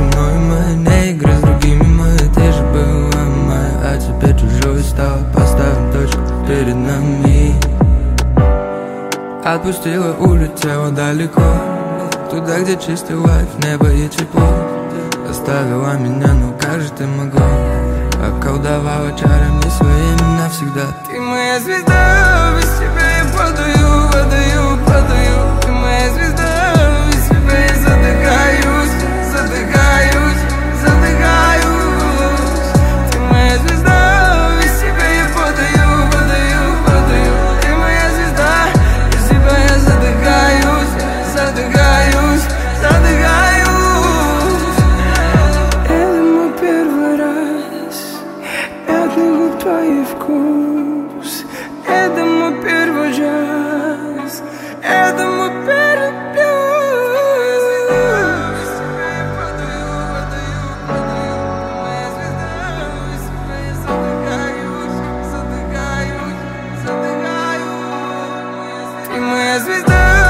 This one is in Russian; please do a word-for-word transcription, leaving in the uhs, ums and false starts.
мной, мы не игры с другими, мы. Ты же была моя, а теперь чужой стал. Поставим точку перед нами. Отпустила, улетела далеко, туда, где чистый лайф, небо и тепло. Оставила меня, ну как же ты могла? Околдовала чарами своими навсегда. Ты моя звезда, без тебя я падаю, падаю, падаю. Ты моя звезда, без тебя я задыхаюсь, задыхаюсь, задыхаюсь. Ты моя звезда, без тебя я падаю, падаю, падаю. Ты моя звезда, без тебя я задыхаюсь, задыхаюсь, задыхаюсь. Это мой первый раз, это твой вкус. Это мой первый час, это мой первый плюс. Ты моя звезда.